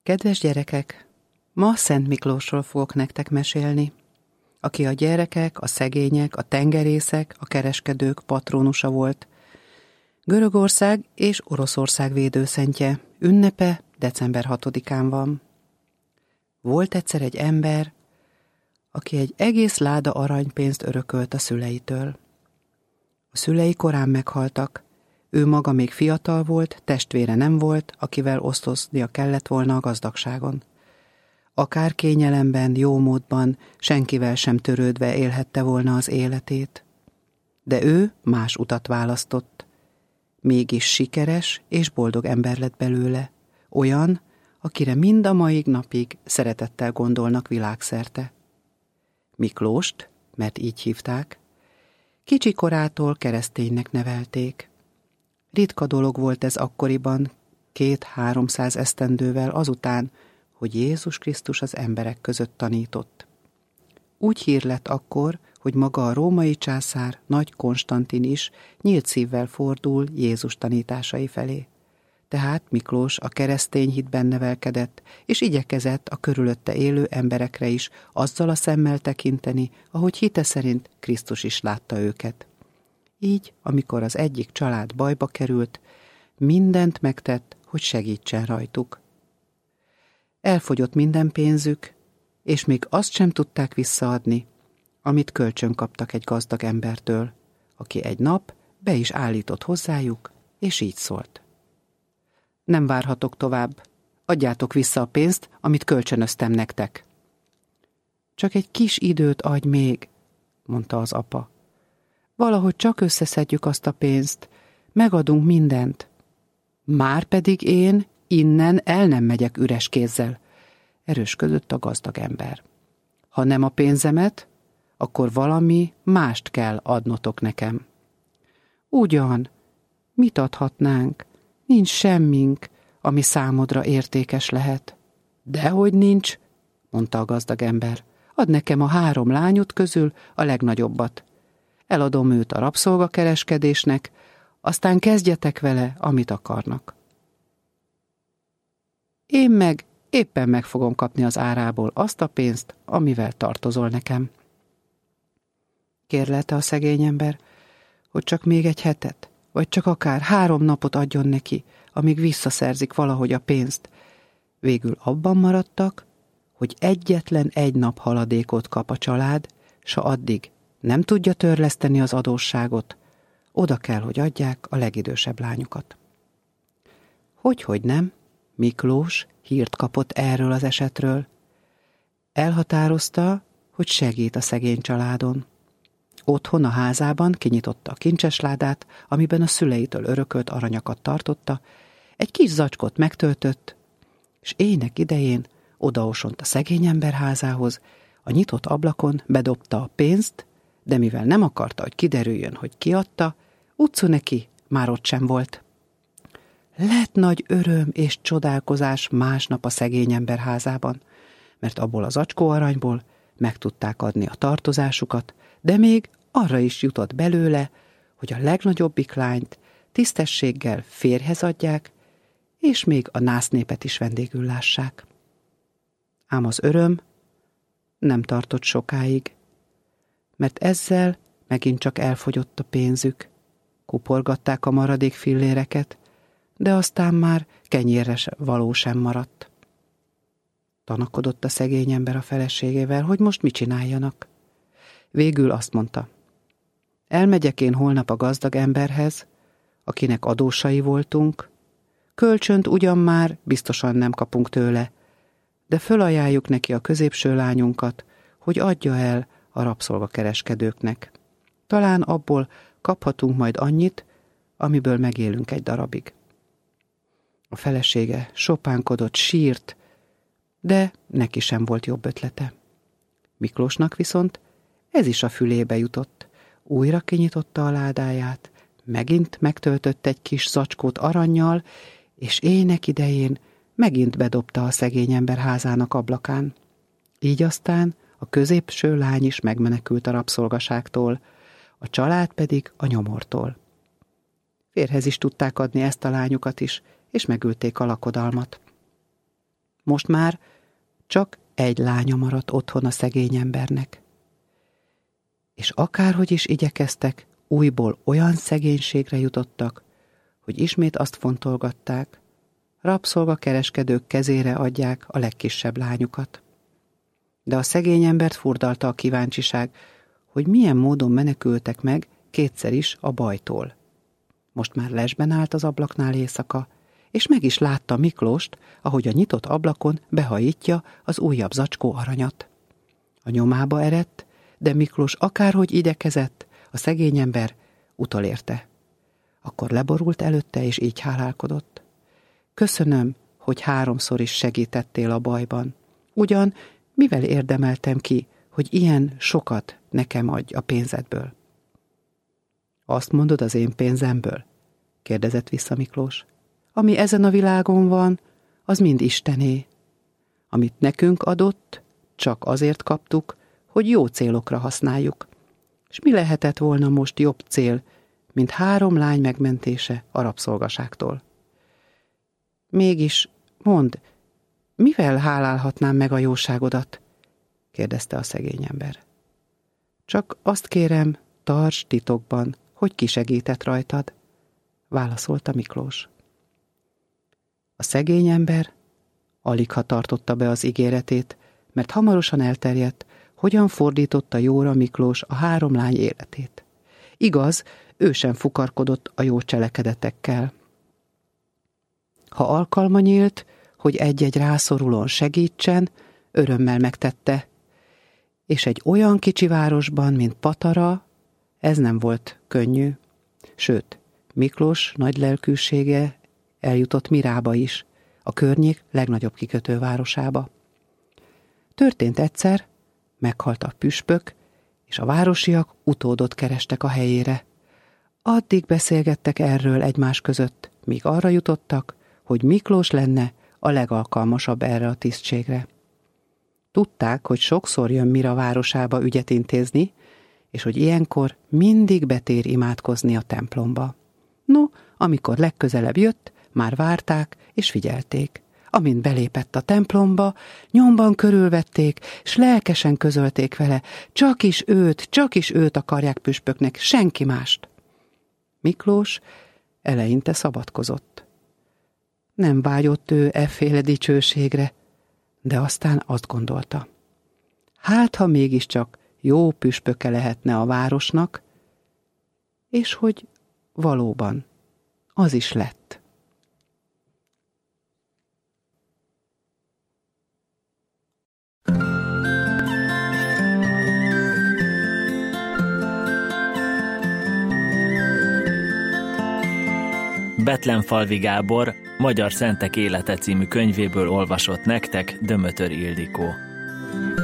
Kedves gyerekek, ma Szent Miklósról fogok nektek mesélni, aki a gyerekek, a szegények, a tengerészek, a kereskedők patrónusa volt. Görögország és Oroszország védőszentje, ünnepe december 6-án van. Volt egyszer egy ember, aki egy egész láda aranypénzt örökölt a szüleitől. A szülei korán meghaltak, ő maga még fiatal volt, testvére nem volt, akivel osztoznia kellett volna a gazdagságon. Akár kényelemben, jó módban, senkivel sem törődve élhette volna az életét. De ő más utat választott. Mégis sikeres és boldog ember lett belőle, olyan, akire mind a mai napig szeretettel gondolnak világszerte. Miklóst, mert így hívták, kicsi korától kereszténynek nevelték. Ritka dolog volt ez akkoriban, 200-300 esztendővel azután, hogy Jézus Krisztus az emberek között tanított. Úgy hír lett akkor, hogy maga a római császár, Nagy Konstantin is nyílt szívvel fordul Jézus tanításai felé. Tehát Miklós a keresztény hitben nevelkedett, és igyekezett a körülötte élő emberekre is azzal a szemmel tekinteni, ahogy hite szerint Krisztus is látta őket. Így, amikor az egyik család bajba került, mindent megtett, hogy segítsen rajtuk. Elfogyott minden pénzük, és még azt sem tudták visszaadni, amit kölcsön kaptak egy gazdag embertől, aki egy nap be is állított hozzájuk, és így szólt. Nem várhatok tovább, adjátok vissza a pénzt, amit kölcsönöztem nektek. Csak egy kis időt adj még, mondta az apa. Valahogy csak összeszedjük azt a pénzt, megadunk mindent. Márpedig én innen el nem megyek üres kézzel, erősködött a gazdag ember. Ha nem a pénzemet, akkor valami mást kell adnotok nekem. Ugyan, mit adhatnánk? Nincs semmink, ami számodra értékes lehet. Dehogy nincs, mondta a gazdag ember. Add nekem a 3 lányod közül a legnagyobbat. Eladom őt a rabszolgakereskedésnek, aztán kezdjetek vele, amit akarnak. Én meg éppen meg fogom kapni az árából azt a pénzt, amivel tartozol nekem. Kérlelte a szegény ember, hogy csak még egy hetet, vagy csak akár 3 napot adjon neki, amíg visszaszerzik valahogy a pénzt. Végül abban maradtak, hogy egyetlen egy nap haladékot kap a család, s ha addig nem tudja törleszteni az adósságot, oda kell, hogy adják a legidősebb lányukat. Hogy nem? Miklós hírt kapott erről az esetről. Elhatározta, hogy segít a szegény családon. Otthon a házában kinyitotta a kincsesládát, amiben a szüleitől örökölt aranyakat tartotta, egy kis zacskót megtöltött, és éjnek idején odaosont a szegény ember házához, a nyitott ablakon bedobta a pénzt, de mivel nem akarta, hogy kiderüljön, hogy ki adta, utcu neki már ott sem volt. Lett nagy öröm és csodálkozás másnap a szegény ember házában, mert abból az zacskó aranyból meg tudták adni a tartozásukat, de még arra is jutott belőle, hogy a legnagyobbik lányt tisztességgel férjhez adják, és még a násznépet is vendégül lássák. Ám az öröm nem tartott sokáig, mert ezzel megint csak elfogyott a pénzük. Kuporgatták a maradék filléreket, de aztán már kenyérre való sem maradt. Tanakodott a szegény ember a feleségével, hogy most mit csináljanak. Végül azt mondta, elmegyek én holnap a gazdag emberhez, akinek adósai voltunk, kölcsönt ugyan már biztosan nem kapunk tőle, de fölajánljuk neki a középső lányunkat, hogy adja el a rabszolgakereskedőknek. Talán abból kaphatunk majd annyit, amiből megélünk egy darabig. A felesége sopánkodott, sírt, de neki sem volt jobb ötlete. Miklósnak viszont ez is a fülébe jutott. Újra kinyitotta a ládáját, megint megtöltött egy kis zacskót arannyal, és éjnek idején megint bedobta a szegény ember házának ablakán. Így aztán a középső lány is megmenekült a rabszolgaságtól, a család pedig a nyomortól. Férjhez is tudták adni ezt a lányukat is, és megülték a lakodalmat. Most már csak egy lánya maradt otthon a szegény embernek. És akárhogy is igyekeztek, újból olyan szegénységre jutottak, hogy ismét azt fontolgatták, rabszolgakereskedők kezére adják a legkisebb lányukat. De a szegény embert furdalta a kíváncsiság, hogy milyen módon menekültek meg kétszer is a bajtól. Most már lesben állt az ablaknál éjszaka, és meg is látta Miklóst, ahogy a nyitott ablakon behajítja az újabb zacskó aranyat. A nyomába eredt, de Miklós akárhogy igyekezett, a szegény ember utolérte. Akkor leborult előtte, és így hálálkodott. Köszönöm, hogy 3-szor is segítettél a bajban. Ugyan mivel érdemeltem ki, hogy ilyen sokat nekem adj a pénzedből? Azt mondod, az én pénzemből? Kérdezett vissza Miklós. Ami ezen a világon van, az mind Istené. Amit nekünk adott, csak azért kaptuk, hogy jó célokra használjuk. És mi lehetett volna most jobb cél, mint 3 lány megmentése a rabszolgaságtól? Mégis, mondd, mivel hálálhatnám meg a jóságodat? Kérdezte a szegény ember. Csak azt kérem, tarts titokban, hogy ki segített rajtad, válaszolta Miklós. A szegény ember aligha tartotta be az ígéretét, mert hamarosan elterjedt, hogyan fordította jóra Miklós a 3 lány életét. Igaz, ő sem fukarkodott a jó cselekedetekkel. Ha alkalma nyílt, hogy egy-egy rászorulón segítsen, örömmel megtette, és egy olyan kicsi városban, mint Patara, ez nem volt könnyű. Sőt, Miklós nagy lelkűsége eljutott Mirába is, a környék legnagyobb kikötővárosába. Történt egyszer, meghalt a püspök, és a városiak utódot kerestek a helyére. Addig beszélgettek erről egymás között, míg arra jutottak, hogy Miklós lenne a legalkalmasabb erre a tisztségre. Tudták, hogy sokszor jön Mira városába ügyet intézni, és hogy ilyenkor mindig betér imádkozni a templomba. No, amikor legközelebb jött, már várták és figyelték. Amint belépett a templomba, nyomban körülvették, s lelkesen közölték vele, csak is őt akarják püspöknek, senki mást. Miklós eleinte szabadkozott. Nem vágyott ő efféle dicsőségre, de aztán azt gondolta. Hát, ha mégiscsak jó püspöke lehetne a városnak, és hogy valóban az is lett. Bethlenfalvi Gábor Magyar Szentek élete című könyvéből olvasott nektek Dömötör Ildikó.